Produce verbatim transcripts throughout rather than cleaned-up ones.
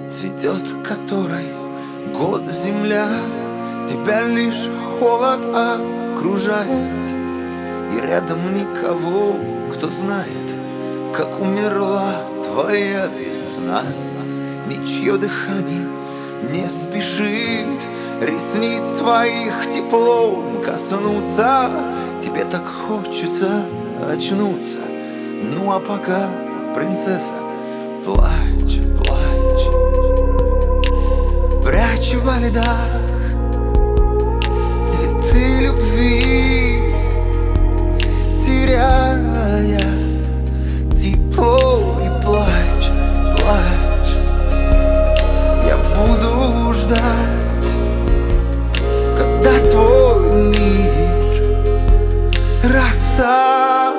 Цветет которой год земля, тебя лишь холод окружает, и рядом никого, кто знает, как умерла твоя весна. Ничье дыхание не спешит ресниц твоих теплом коснуться. Тебе так хочется очнуться. Ну а пока, принцесса, плачь, плачь, прячь во льдах цветы любви, теряя тепло, и плачь, плачь. Я буду ждать, когда твой мир растает.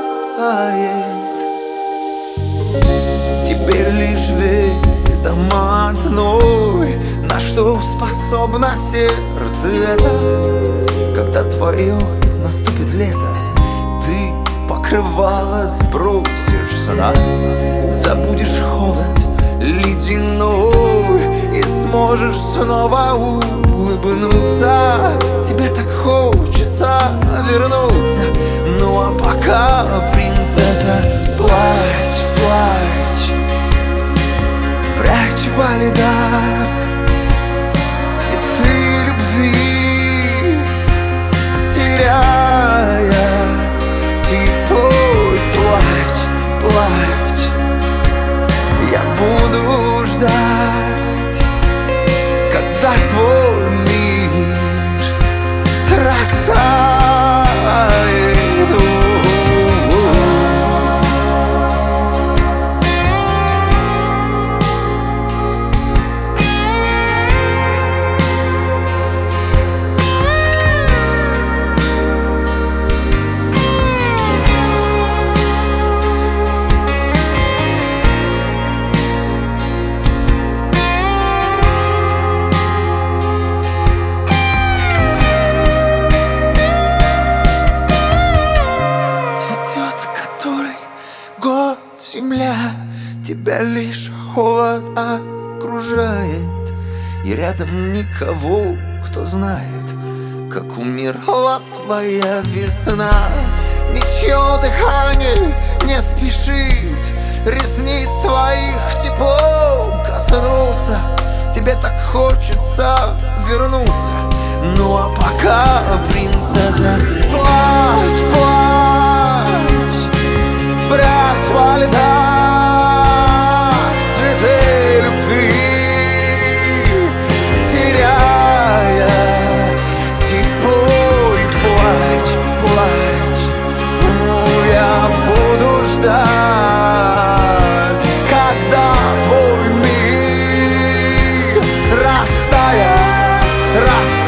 Теперь лишь ведомо одной, на что способно сердце это. Когда твое наступит лето, ты покрывало сбросишь сна, забудешь холод ледяной и сможешь снова улыбнуться. Тебе так хочется вернуться. Ну а пока, принцесса, плачь, плачь, прячь во льдах цветы любви, теряя тепло, и плачь, плачь. Я буду ждать, когда твой мир растает. Земля, тебя лишь холод окружает, и рядом никого, кто знает, как умерла твоя весна. Ничье дыхание не спешит ресниц твоих теплом коснуться. Тебе так хочется вернуться. Ну а пока, принцесса, плачь, плачь, прячь во льдах цветы любви, теряя тепло, и плачь, плачь. Ну, я буду ждать, когда твой мир растает, растает.